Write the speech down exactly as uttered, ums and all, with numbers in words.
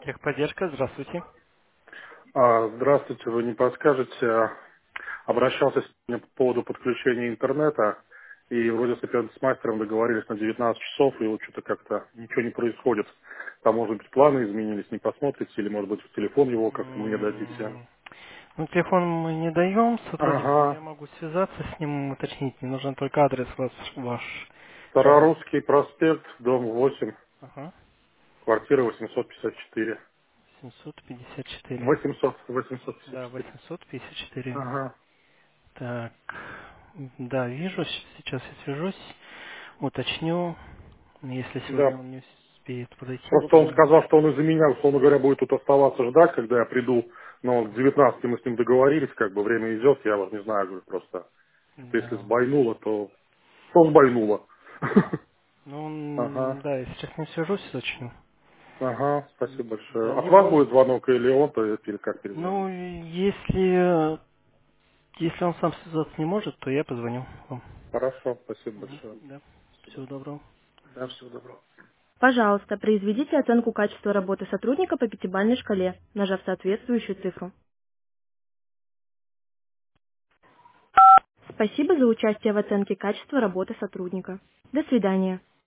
Техподдержка, здравствуйте. А, Здравствуйте, вы не подскажете, а, обращался сегодня по поводу подключения интернета, и вроде с операционным договорились на девятнадцать часов, и вот что-то как-то ничего не происходит. Там, может быть, планы изменились, не посмотрите, или, может быть, в телефон его как-то мне дадите. М, Ну, телефон мы не даем сотрудникам, я Ага, могу связаться с ним, уточнить. Мне нужен только адрес ваш. ваш. Сейчас. Старорусский проспект, дом восемь, Ага. квартира восемьсот пятьдесят четыре. семьсот пятьдесят четыре. восемьсот, восемьсот пятьдесят Да, четыре. восемьсот пятьдесят четыре. Ага. Так. Да, вижу, щ- сейчас я свяжусь, уточню. Если Да, сегодня он не успеет подойти, просто он то... сказал, что он из-за меня, условно говоря, будет тут оставаться ждать, когда я приду. Но к девятнадцати мы с ним договорились, как бы время идет, я вот не знаю, говорю, просто, что если Да. сбойнуло, то что сбойнуло. Ну, Ага, м, да, я сейчас не свяжусь, уточню. ага, спасибо большое. Да, От не вас волнуйтесь. будет звонок или он, то я пере- как перезвоню? Ну, если, если он сам связаться не может, то я позвоню вам. Хорошо, спасибо Мгм, большое. да. Спасибо. Всего доброго. Да, всего доброго. Пожалуйста, произведите оценку качества работы сотрудника по пятибалльной шкале, нажав соответствующую цифру. Спасибо за участие в оценке качества работы сотрудника. До свидания.